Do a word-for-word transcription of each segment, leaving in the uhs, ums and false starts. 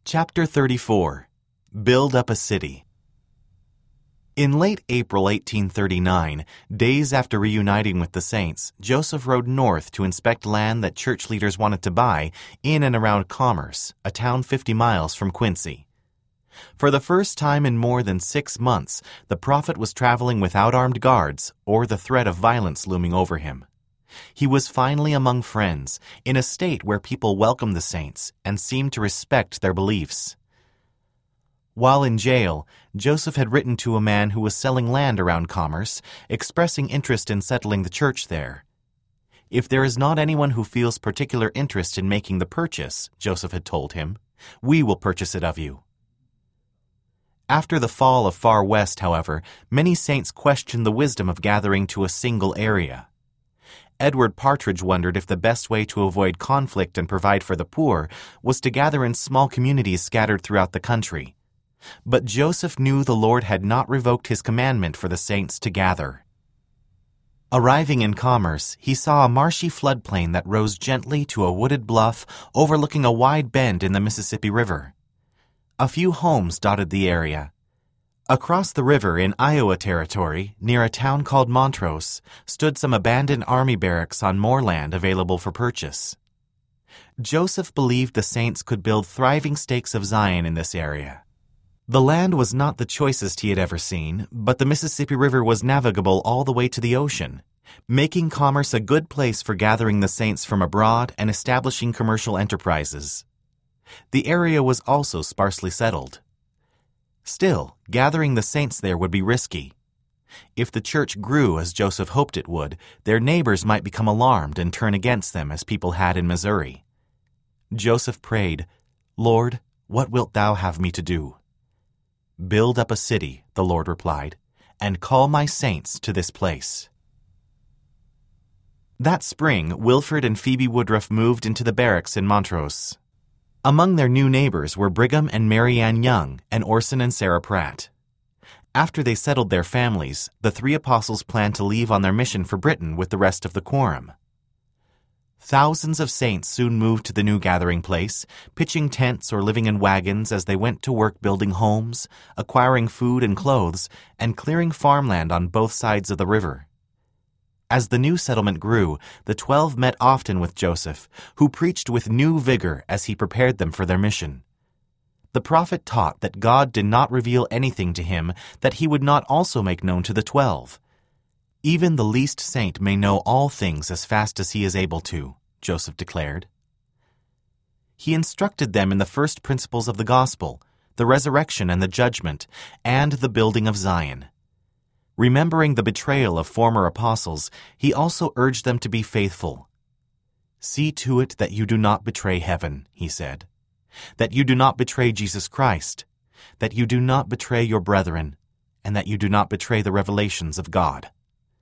Chapter thirty-four. Build Up a City. In late April eighteen thirty-nine, days after reuniting with the saints, Joseph rode north to inspect land that church leaders wanted to buy in and around Commerce, a town fifty miles from Quincy. For the first time in more than six months, the prophet was traveling without armed guards or the threat of violence looming over him. He was finally among friends, in a state where people welcomed the saints and seemed to respect their beliefs. While in jail, Joseph had written to a man who was selling land around Commerce, expressing interest in settling the church there. "If there is not anyone who feels particular interest in making the purchase," Joseph had told him, "we will purchase it of you." After the fall of Far West, however, many saints questioned the wisdom of gathering to a single area. Edward Partridge wondered if the best way to avoid conflict and provide for the poor was to gather in small communities scattered throughout the country. But Joseph knew the Lord had not revoked his commandment for the saints to gather. Arriving in Commerce, he saw a marshy floodplain that rose gently to a wooded bluff overlooking a wide bend in the Mississippi River. A few homes dotted the area. Across the river in Iowa Territory, near a town called Montrose, stood some abandoned army barracks on more land available for purchase. Joseph believed the saints could build thriving stakes of Zion in this area. The land was not the choicest he had ever seen, but the Mississippi River was navigable all the way to the ocean, making Commerce a good place for gathering the saints from abroad and establishing commercial enterprises. The area was also sparsely settled. Still, gathering the saints there would be risky. If the church grew as Joseph hoped it would, their neighbors might become alarmed and turn against them as people had in Missouri. Joseph prayed, "Lord, what wilt thou have me to do?" "Build up a city," the Lord replied, "and call my saints to this place." That spring, Wilford and Phoebe Woodruff moved into the barracks in Montrose. Among their new neighbors were Brigham and Mary Ann Young and Orson and Sarah Pratt. After they settled their families, the three apostles planned to leave on their mission for Britain with the rest of the quorum. Thousands of saints soon moved to the new gathering place, pitching tents or living in wagons as they went to work building homes, acquiring food and clothes, and clearing farmland on both sides of the river. As the new settlement grew, the twelve met often with Joseph, who preached with new vigor as he prepared them for their mission. The prophet taught that God did not reveal anything to him that he would not also make known to the twelve. "Even the least saint may know all things as fast as he is able to," Joseph declared. He instructed them in the first principles of the gospel, the resurrection and the judgment, and the building of Zion. Remembering the betrayal of former apostles, he also urged them to be faithful. "See to it that you do not betray heaven," he said, "that you do not betray Jesus Christ, that you do not betray your brethren, and that you do not betray the revelations of God."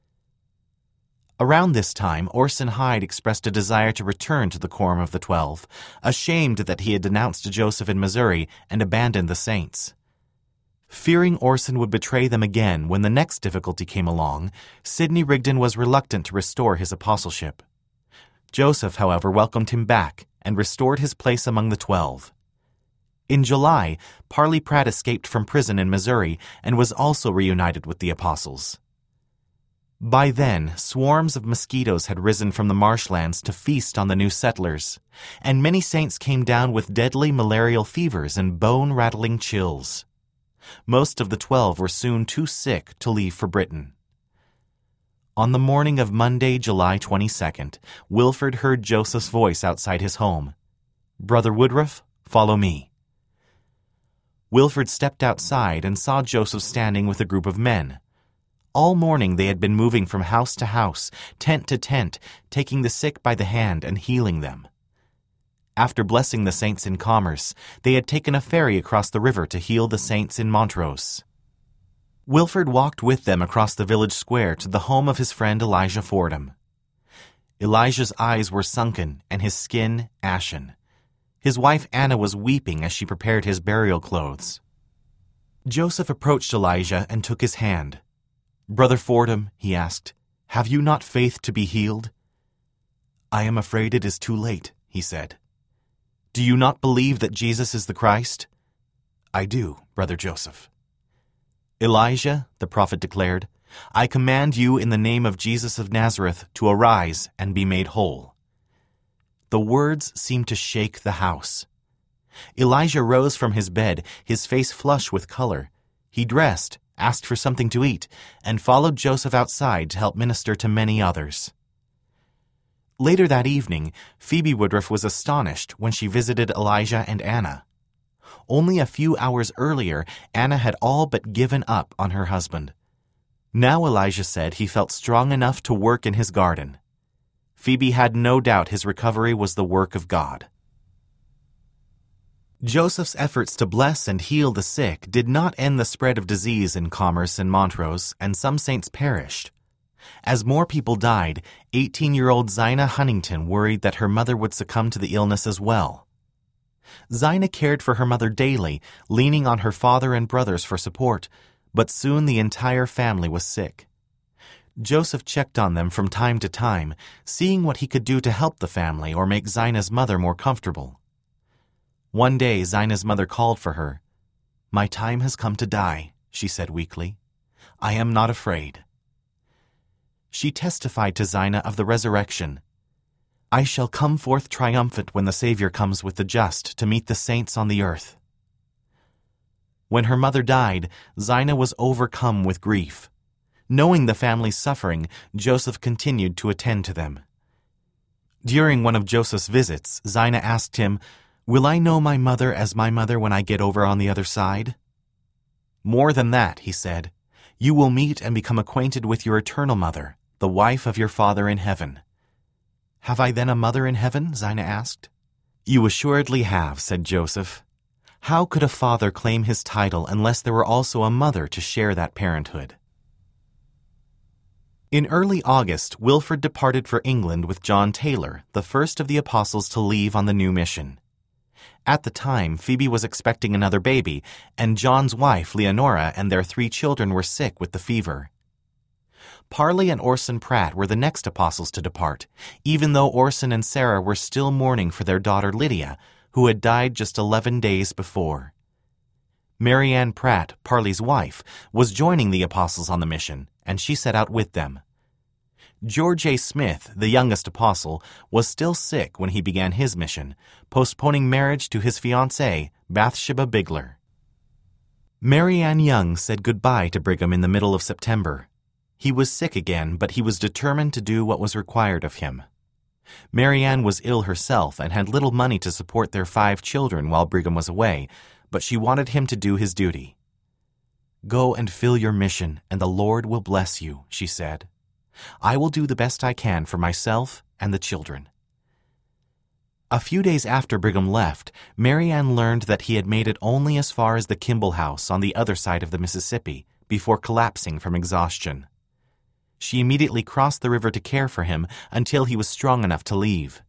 Around this time, Orson Hyde expressed a desire to return to the quorum of the Twelve, ashamed that he had denounced Joseph in Missouri and abandoned the saints. Fearing Orson would betray them again when the next difficulty came along, Sidney Rigdon was reluctant to restore his apostleship. Joseph, however, welcomed him back and restored his place among the twelve. In July, Parley Pratt escaped from prison in Missouri and was also reunited with the apostles. By then, swarms of mosquitoes had risen from the marshlands to feast on the new settlers, and many saints came down with deadly malarial fevers and bone-rattling chills. Most of the twelve were soon too sick to leave for Britain. On the morning of Monday, July twenty-second, Wilford heard Joseph's voice outside his home. "Brother Woodruff, follow me." Wilford stepped outside and saw Joseph standing with a group of men. All morning they had been moving from house to house, tent to tent, taking the sick by the hand and healing them. After blessing the saints in Commerce, they had taken a ferry across the river to heal the saints in Montrose. Wilford walked with them across the village square to the home of his friend Elijah Fordham. Elijah's eyes were sunken and his skin ashen. His wife Anna was weeping as she prepared his burial clothes. Joseph approached Elijah and took his hand. "Brother Fordham," he asked, "have you not faith to be healed?" "I am afraid it is too late," he said. Do you not believe that Jesus is the Christ?" "I do, Brother Joseph." "Elijah," the prophet declared, "I command you in the name of Jesus of Nazareth to arise and be made whole." The words seemed to shake the house. Elijah rose from his bed, his face flush with color. He dressed, asked for something to eat, and followed Joseph outside to help minister to many others. Later that evening, Phoebe Woodruff was astonished when she visited Elijah and Anna. Only a few hours earlier, Anna had all but given up on her husband. Now Elijah said he felt strong enough to work in his garden. Phoebe had no doubt his recovery was the work of God. Joseph's efforts to bless and heal the sick did not end the spread of disease in Commerce and Montrose, and some saints perished. As more people died, eighteen-year-old Zina Huntington worried that her mother would succumb to the illness as well. Zina cared for her mother daily, leaning on her father and brothers for support, but soon the entire family was sick. Joseph checked on them from time to time, seeing what he could do to help the family or make Zina's mother more comfortable. One day, Zina's mother called for her. "My time has come to die," she said weakly. "I am not afraid." She testified to Zina of the resurrection. "I shall come forth triumphant when the Savior comes with the just to meet the saints on the earth." When her mother died, Zina was overcome with grief. Knowing the family's suffering, Joseph continued to attend to them. During one of Joseph's visits, Zina asked him, "Will I know my mother as my mother when I get over on the other side?" "More than that," he said, "you will meet and become acquainted with your eternal mother, the wife of your Father in heaven." "Have I then a mother in heaven?" Zina asked. "You assuredly have," said Joseph. How could a father claim his title unless there were also a mother to share that parenthood? In early August, Wilfrid departed for England with John Taylor, the first of the apostles to leave on the new mission. At the time, Phoebe was expecting another baby, and John's wife, Leonora, and their three children were sick with the fever. Parley and Orson Pratt were the next apostles to depart, even though Orson and Sarah were still mourning for their daughter Lydia, who had died just eleven days before. Mary Ann Pratt, Parley's wife, was joining the apostles on the mission, and she set out with them. George A. Smith, the youngest apostle, was still sick when he began his mission, postponing marriage to his fiancée, Bathsheba Bigler. Mary Ann Young said goodbye to Brigham in the middle of September. He was sick again, but he was determined to do what was required of him. Mary Ann was ill herself and had little money to support their five children while Brigham was away, but she wanted him to do his duty. "Go and fill your mission, and the Lord will bless you," she said. "I will do the best I can for myself and the children." A few days after Brigham left, Mary Ann learned that he had made it only as far as the Kimball house on the other side of the Mississippi before collapsing from exhaustion. She immediately crossed the river to care for him until he was strong enough to leave.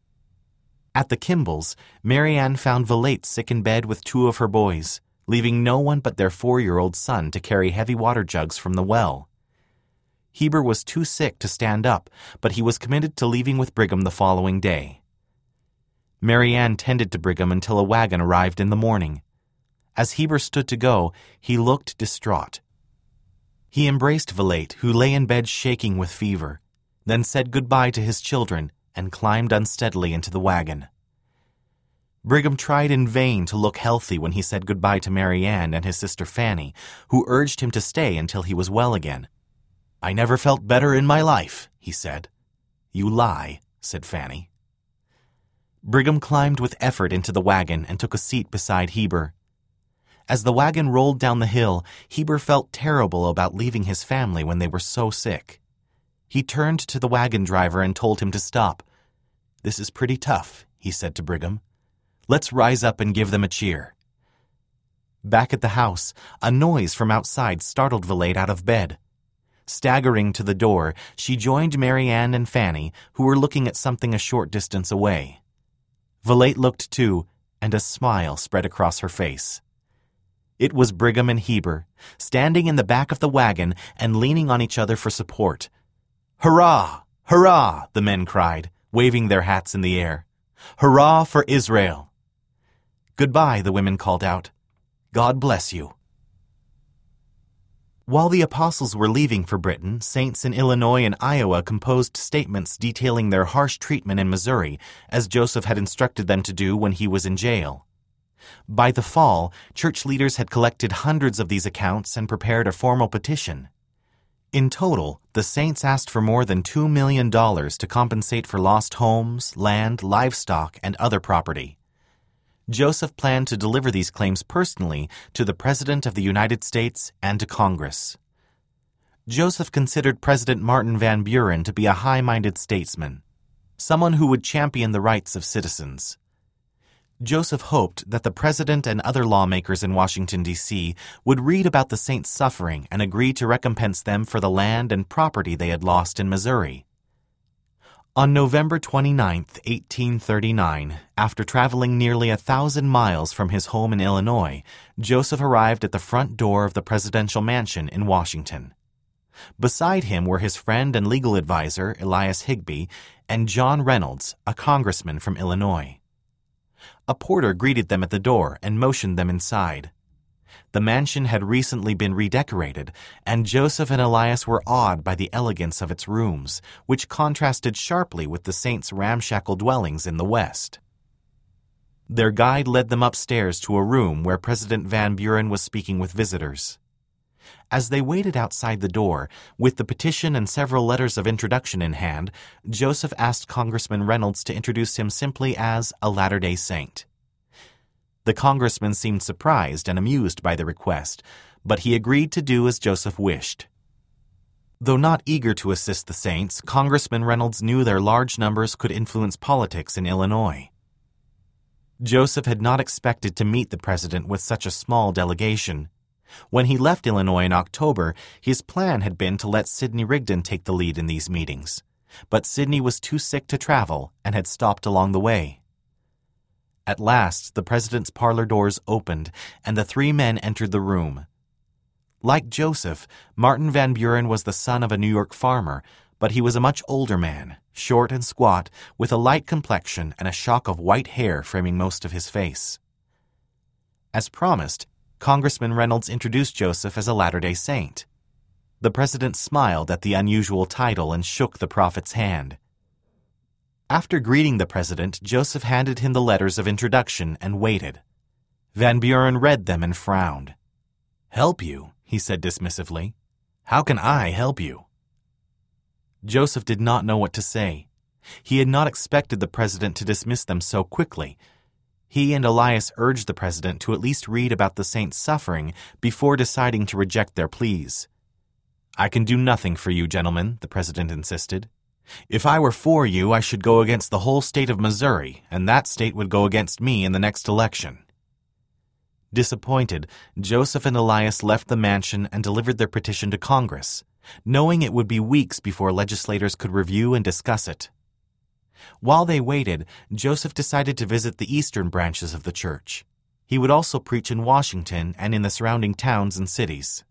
At the Kimballs, Mary Ann found Valette sick in bed with two of her boys, leaving no one but their four-year-old son to carry heavy water jugs from the well. Heber was too sick to stand up, but he was committed to leaving with Brigham the following day. Mary Ann tended to Brigham until a wagon arrived in the morning. As Heber stood to go, he looked distraught. He embraced Valette, who lay in bed shaking with fever, then said goodbye to his children and climbed unsteadily into the wagon. Brigham tried in vain to look healthy when he said goodbye to Mary Ann and his sister Fanny, who urged him to stay until he was well again. "I never felt better in my life," he said. "You lie," said Fanny. Brigham climbed with effort into the wagon and took a seat beside Heber. As the wagon rolled down the hill, Heber felt terrible about leaving his family when they were so sick. He turned to the wagon driver and told him to stop. "This is pretty tough," he said to Brigham. "Let's rise up and give them a cheer." Back at the house, a noise from outside startled Valette out of bed. Staggering to the door, she joined Mary Ann and Fanny, who were looking at something a short distance away. Valette looked too, and a smile spread across her face. It was Brigham and Heber, standing in the back of the wagon and leaning on each other for support. "Hurrah! Hurrah!" the men cried, waving their hats in the air. "Hurrah for Israel!" "Goodbye," the women called out. "God bless you." While the apostles were leaving for Britain, saints in Illinois and Iowa composed statements detailing their harsh treatment in Missouri, as Joseph had instructed them to do when he was in jail. By the fall, church leaders had collected hundreds of these accounts and prepared a formal petition. In total, the saints asked for more than two million dollars to compensate for lost homes, land, livestock, and other property. Joseph planned to deliver these claims personally to the President of the United States and to Congress. Joseph considered President Martin Van Buren to be a high-minded statesman, someone who would champion the rights of citizens. Joseph hoped that the president and other lawmakers in Washington, D C would read about the saints' suffering and agree to recompense them for the land and property they had lost in Missouri. On November twenty-ninth, eighteen thirty-nine, after traveling nearly a thousand miles from his home in Illinois, Joseph arrived at the front door of the presidential mansion in Washington. Beside him were his friend and legal advisor, Elias Higbee, and John Reynolds, a congressman from Illinois. A porter greeted them at the door and motioned them inside. The mansion had recently been redecorated, and Joseph and Elias were awed by the elegance of its rooms, which contrasted sharply with the saints' ramshackle dwellings in the West. Their guide led them upstairs to a room where President Van Buren was speaking with visitors. As they waited outside the door, with the petition and several letters of introduction in hand, Joseph asked Congressman Reynolds to introduce him simply as a Latter-day Saint. The congressman seemed surprised and amused by the request, but he agreed to do as Joseph wished. Though not eager to assist the saints, Congressman Reynolds knew their large numbers could influence politics in Illinois. Joseph had not expected to meet the president with such a small delegation. When he left Illinois in October, his plan had been to let Sidney Rigdon take the lead in these meetings, but Sidney was too sick to travel and had stopped along the way. At last, the president's parlor doors opened, and the three men entered the room. Like Joseph, Martin Van Buren was the son of a New York farmer, but he was a much older man, short and squat, with a light complexion and a shock of white hair framing most of his face. As promised, Congressman Reynolds introduced Joseph as a Latter-day Saint. The president smiled at the unusual title and shook the prophet's hand. After greeting the president, Joseph handed him the letters of introduction and waited. Van Buren read them and frowned. "Help you?" he said dismissively. "How can I help you?" Joseph did not know what to say. He had not expected the president to dismiss them so quickly. He and Elias urged the president to at least read about the saints' suffering before deciding to reject their pleas. "I can do nothing for you, gentlemen," the president insisted. "If I were for you, I should go against the whole state of Missouri, and that state would go against me in the next election." Disappointed, Joseph and Elias left the mansion and delivered their petition to Congress, knowing it would be weeks before legislators could review and discuss it. While they waited, Joseph decided to visit the eastern branches of the church. He would also preach in Washington and in the surrounding towns and cities.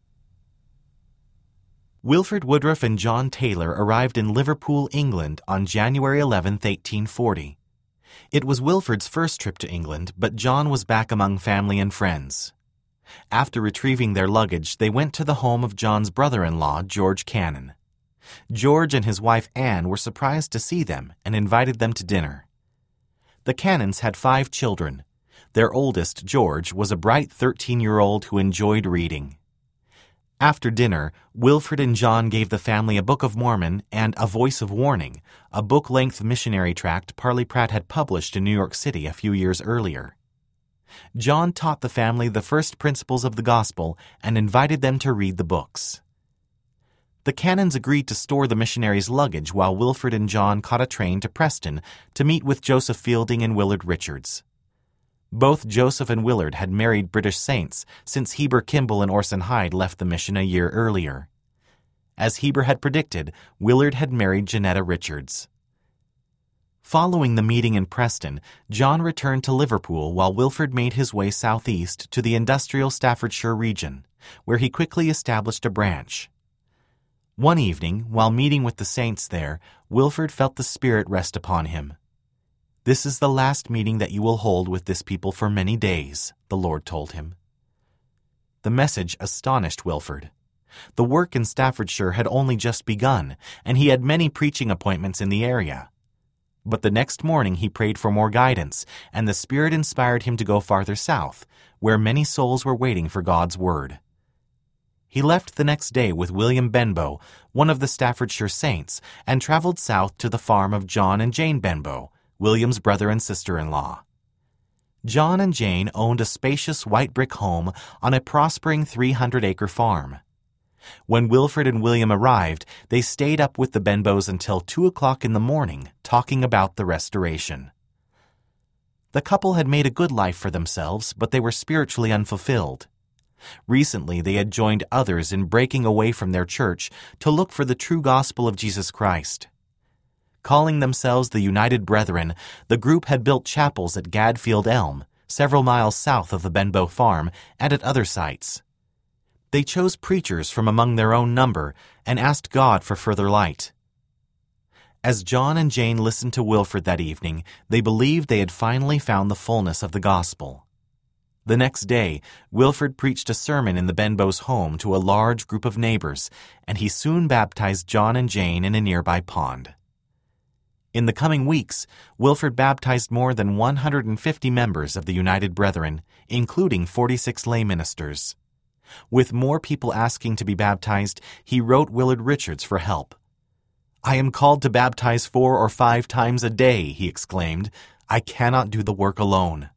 Wilford Woodruff and John Taylor arrived in Liverpool, England on January eleventh, eighteen forty. It was Wilford's first trip to England, but John was back among family and friends. After retrieving their luggage, they went to the home of John's brother-in-law, George Cannon. George and his wife Anne were surprised to see them and invited them to dinner. The Cannons had five children. Their oldest, George, was a bright thirteen-year-old who enjoyed reading. After dinner, Wilford and John gave the family a Book of Mormon and A Voice of Warning, a book-length missionary tract Parley Pratt had published in New York City a few years earlier. John taught the family the first principles of the gospel and invited them to read the books. The Cannons agreed to store the missionaries' luggage while Wilford and John caught a train to Preston to meet with Joseph Fielding and Willard Richards. Both Joseph and Willard had married British saints since Heber Kimball and Orson Hyde left the mission a year earlier. As Heber had predicted, Willard had married Janetta Richards. Following the meeting in Preston, John returned to Liverpool while Wilford made his way southeast to the industrial Staffordshire region, where he quickly established a branch. One evening, while meeting with the saints there, Wilford felt the Spirit rest upon him. "This is the last meeting that you will hold with this people for many days," the Lord told him. The message astonished Wilford. The work in Staffordshire had only just begun, and he had many preaching appointments in the area. But the next morning he prayed for more guidance, and the Spirit inspired him to go farther south, where many souls were waiting for God's word. He left the next day with William Benbow, one of the Staffordshire saints, and traveled south to the farm of John and Jane Benbow, William's brother and sister-in-law. John and Jane owned a spacious white brick home on a prospering three hundred acre farm. When Wilford and William arrived, they stayed up with the Benbows until two o'clock in the morning, talking about the restoration. The couple had made a good life for themselves, but they were spiritually unfulfilled. Recently, they had joined others in breaking away from their church to look for the true gospel of Jesus Christ. Calling themselves the United Brethren, the group had built chapels at Gadfield Elm, several miles south of the Benbow farm, and at other sites. They chose preachers from among their own number and asked God for further light. As John and Jane listened to Wilford that evening, they believed they had finally found the fullness of the gospel. The next day, Wilford preached a sermon in the Benbows' home to a large group of neighbors, and he soon baptized John and Jane in a nearby pond. In the coming weeks, Wilford baptized more than one hundred fifty members of the United Brethren, including forty-six lay ministers. With more people asking to be baptized, he wrote Willard Richards for help. "I am called to baptize four or five times a day," he exclaimed. "I cannot do the work alone."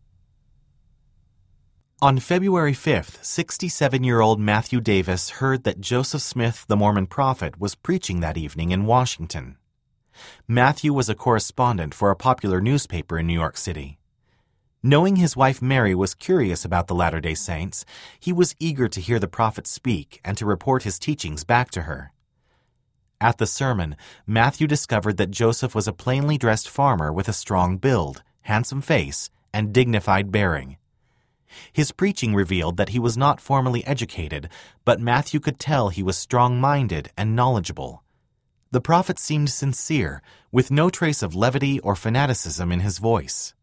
On February fifth, sixty-seven-year-old Matthew Davis heard that Joseph Smith, the Mormon prophet, was preaching that evening in Washington. Matthew was a correspondent for a popular newspaper in New York City. Knowing his wife Mary was curious about the Latter-day Saints, he was eager to hear the prophet speak and to report his teachings back to her. At the sermon, Matthew discovered that Joseph was a plainly dressed farmer with a strong build, handsome face, and dignified bearing. His preaching revealed that he was not formally educated, but Matthew could tell he was strong-minded and knowledgeable. The prophet seemed sincere, with no trace of levity or fanaticism in his voice.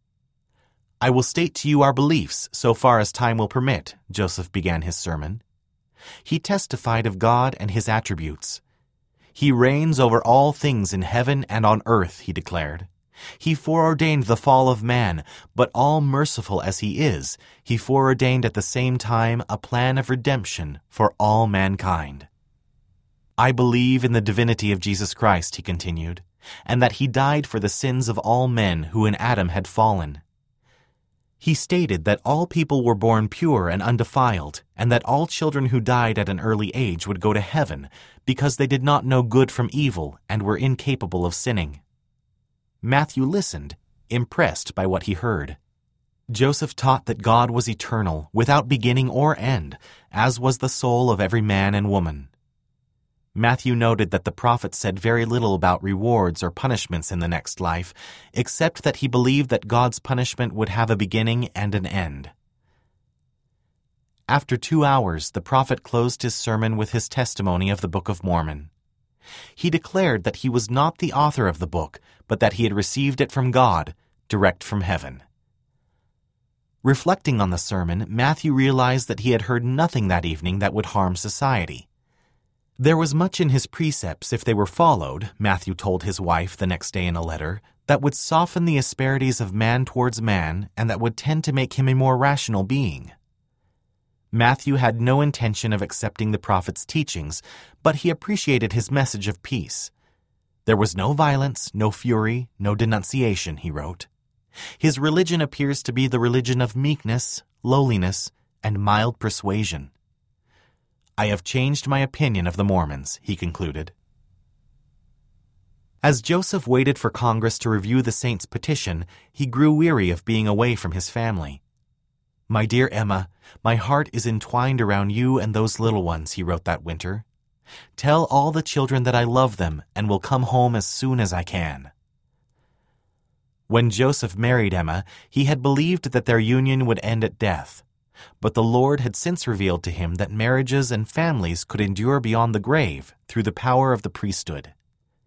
"I will state to you our beliefs, so far as time will permit," Joseph began his sermon. He testified of God and his attributes. "He reigns over all things in heaven and on earth," he declared. "He foreordained the fall of man, but all merciful as he is, he foreordained at the same time a plan of redemption for all mankind. I believe in the divinity of Jesus Christ," he continued, "and that he died for the sins of all men who in Adam had fallen. He stated that all people were born pure and undefiled, and that all children who died at an early age would go to heaven because they did not know good from evil and were incapable of sinning." Matthew listened, impressed by what he heard. Joseph taught that God was eternal, without beginning or end, as was the soul of every man and woman. Matthew noted that the prophet said very little about rewards or punishments in the next life, except that he believed that God's punishment would have a beginning and an end. After two hours, the prophet closed his sermon with his testimony of the Book of Mormon. He declared that he was not the author of the book, but that he had received it from God, direct from heaven. Reflecting on the sermon, Matthew realized that he had heard nothing that evening that would harm society. There was much in his precepts, if they were followed, Matthew told his wife the next day in a letter, that would soften the asperities of man towards man and that would tend to make him a more rational being. Matthew had no intention of accepting the prophet's teachings, but he appreciated his message of peace. There was no violence, no fury, no denunciation, he wrote. His religion appears to be the religion of meekness, lowliness, and mild persuasion. I have changed my opinion of the Mormons, he concluded. As Joseph waited for Congress to review the saint's petition, he grew weary of being away from his family. My dear Emma, my heart is entwined around you and those little ones, he wrote that winter. Tell all the children that I love them and will come home as soon as I can. When Joseph married Emma, he had believed that their union would end at death. But the Lord had since revealed to him that marriages and families could endure beyond the grave through the power of the priesthood.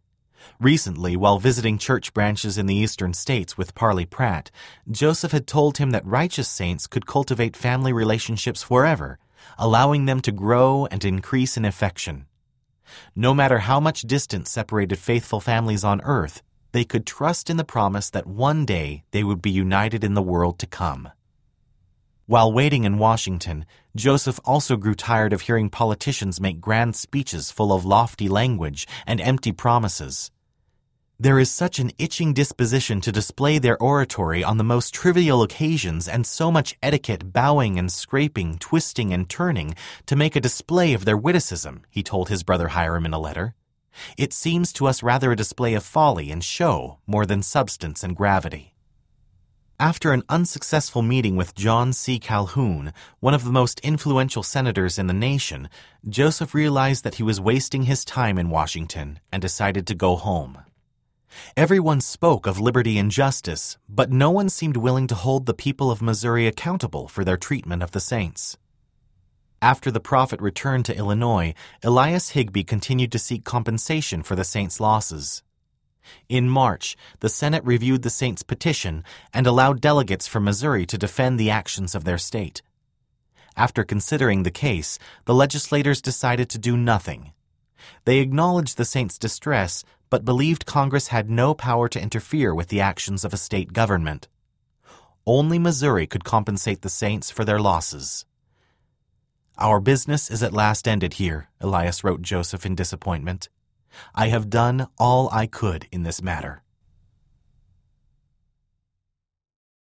Recently, while visiting church branches in the eastern states with Parley Pratt, Joseph had told him that righteous saints could cultivate family relationships forever, allowing them to grow and increase in affection. No matter how much distance separated faithful families on earth, they could trust in the promise that one day they would be united in the world to come. While waiting in Washington, Joseph also grew tired of hearing politicians make grand speeches full of lofty language and empty promises. There is such an itching disposition to display their oratory on the most trivial occasions, and so much etiquette bowing and scraping, twisting and turning to make a display of their witticism, he told his brother Hiram in a letter. It seems to us rather a display of folly and show more than substance and gravity. After an unsuccessful meeting with John C. Calhoun, one of the most influential senators in the nation, Joseph realized that he was wasting his time in Washington and decided to go home. Everyone spoke of liberty and justice, but no one seemed willing to hold the people of Missouri accountable for their treatment of the saints. After the prophet returned to Illinois, Elias Higbee continued to seek compensation for the saints' losses. In March, the Senate reviewed the saints' petition and allowed delegates from Missouri to defend the actions of their state. After considering the case, the legislators decided to do nothing. They acknowledged the saints' distress, but believed Congress had no power to interfere with the actions of a state government. Only Missouri could compensate the saints for their losses. "Our business is at last ended here," Elias wrote Joseph in disappointment. "I have done all I could in this matter."